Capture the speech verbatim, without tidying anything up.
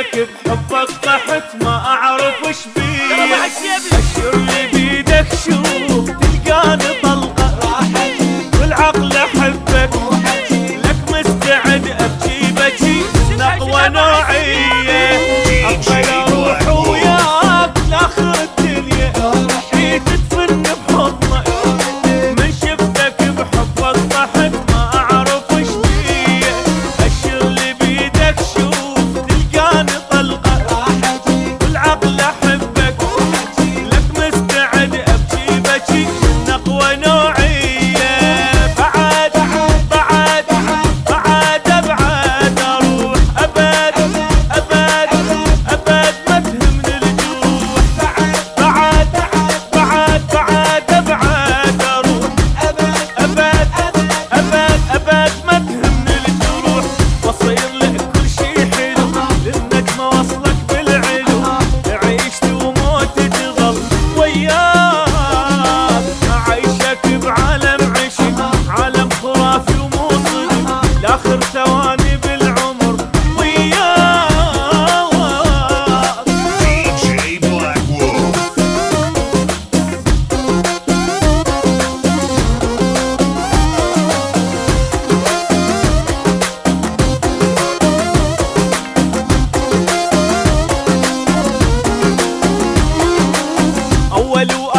عايشك بحبك طحت ما اعرف وش بيه. اشر لي بيدك شوف تلقاني طلقه والعقل احبك لك مستعد ابكي بكي نقوى نوعيه. اقبل اروح وياك لاخر الدنيا حيت تدفن بحضنك من شفتك بحبك طحت ما اعرف وش بيه. اشر لي بيدك شوف تلقاني طلقه والعقل احبك لك مستعد ابكي بكي نقوى نوعيه. بعد بعد بعد ابعد اروح ابد ابد ابد ما تهمني الجروح. بعد بعد بعد ابعد اروح ابد ابد ابد ما تهمني الجروح. واصير لك كل شي حلو لانك ما وصلك بالعلو. عيشت وموت تظل وياك اعيشك بعالم عشق عالم خرافي ومو صدق لاخر ثواني بالعمر وياك. دي جي Black Wolf. اول